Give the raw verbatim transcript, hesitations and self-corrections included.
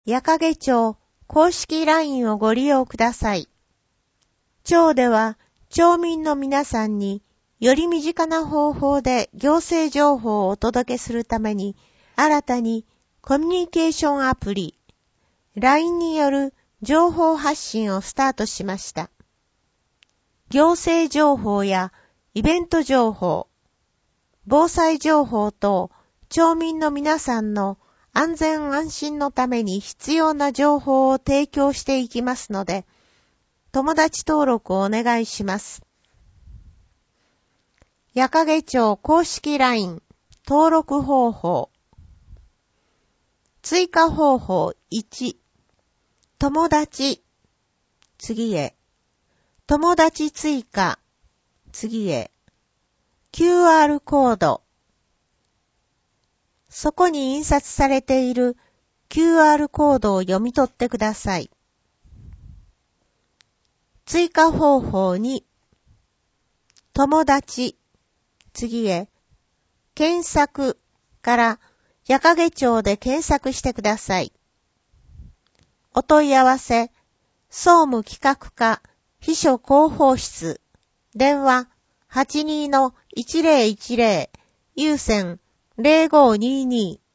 矢掛町公式 ライン をご利用ください。町では町民の皆さんにより身近な方法で行政情報をお届けするために新たにコミュニケーションアプリ ライン による情報発信をスタートしました。行政情報やイベント情報、防災情報等町民の皆さんの安全安心のために必要な情報を提供していきますので、友達登録をお願いします。矢掛町公式 ライン 登録方法。追加方法いち、友達、次へ。友達追加、次へ。キューアール コード。そこに印刷されている キューアール コードを読み取ってください。追加方法に、友達、次へ、検索から矢掛町で検索してください。お問い合わせ、総務企画課秘書広報室、電話 はちにーのいちぜろいちぜろ、有線ゼロごにーにー